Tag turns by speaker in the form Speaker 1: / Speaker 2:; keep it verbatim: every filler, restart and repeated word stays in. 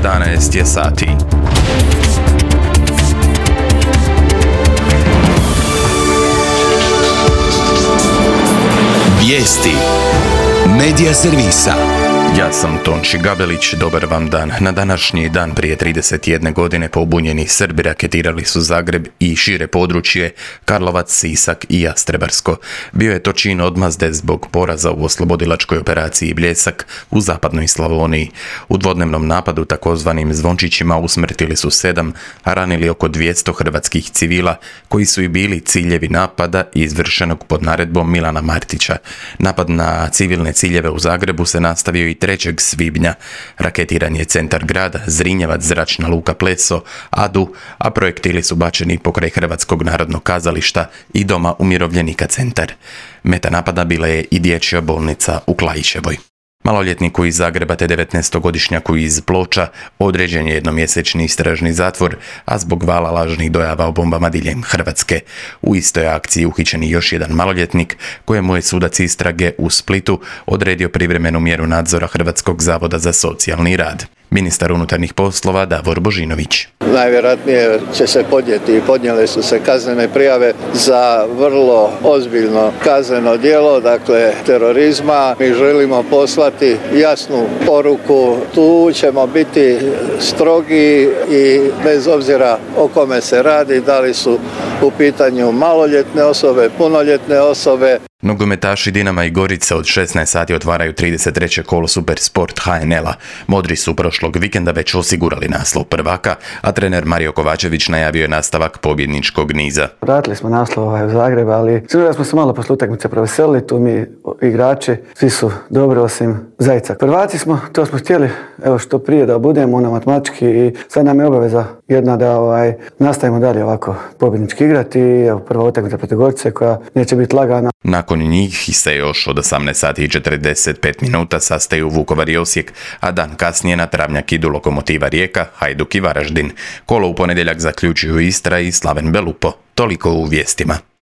Speaker 1: jedanaest je sati.
Speaker 2: Vijesti Medija servisa.
Speaker 1: Ja sam Tonči Gabelić, dobar vam dan. Na današnji dan prije trideset jedne godine pobunjeni Srbi raketirali su Zagreb i šire područje Karlovac, Sisak i Jastrebarsko. Bio je to čin odmazde zbog poraza u oslobodilačkoj operaciji Bljesak u zapadnoj Slavoniji. U dvodnevnom napadu takozvanim zvončićima usmrtili su sedam, a ranili oko dvjesto hrvatskih civila koji su i bili ciljevi napada izvršenog pod naredbom Milana Martića. Napad na civilne ciljeve u Zagrebu se nastavio i trećeg svibnja. Raketiran je centar grada, Zrinjevac, zračna luka Pleso, Adu, a projektili su bačeni pokraj Hrvatskog narodnog kazališta i Doma umirovljenika Centar. Meta napada bila je i dječja bolnica u Klajićevoj. Maloljetniku iz Zagreba te devetnaestogodišnjaku iz Ploča određen je jednomjesečni istražni zatvor, a zbog vala lažnih dojava o bombama diljem Hrvatske. U istoj akciji uhićen je još jedan maloljetnik kojemu je sudac istrage u Splitu odredio privremenu mjeru nadzora Hrvatskog zavoda za socijalni rad. Ministar unutarnjih poslova Davor Božinović.
Speaker 3: Najvjerojatnije će se podnijeti i podnijele su se kaznene prijave za vrlo ozbiljno kazneno djelo, dakle terorizma. Mi želimo poslati jasnu poruku, tu ćemo biti strogi i bez obzira o kome se radi, da li su u pitanju maloljetne osobe, punoljetne osobe.
Speaker 1: Nogometaši Dinama i Gorice od šesnaest sati otvaraju trideset treće kolo Supersport H N L-a. Modri su prošlog vikenda već osigurali naslov prvaka, a trener Mario Kovačević najavio je nastavak pobjedničkog niza.
Speaker 4: Vratili smo naslov ovaj u Zagreb, ali sigurno smo se malo posle utakmice proveselili, tu mi igrači, svi su dobro osim Zajca. Prvaci smo, to smo htjeli, evo što prije da budemo ono matematički i sad nam je obaveza jedna da ovaj, nastavimo dalje ovako pobjednički igrati i evo prva utakmica protiv Gorice koja neće biti lagana.
Speaker 1: Nakon njih se još od osamnaest sati i četrdeset pet minuta sastaju Vukovar i Osijek, a dan kasnije na Travnjak idu Lokomotiva Rijeka, Hajduk i Varaždin. Kolo u ponedjeljak zaključuju Istra i Slaven Belupo. Toliko u vijestima.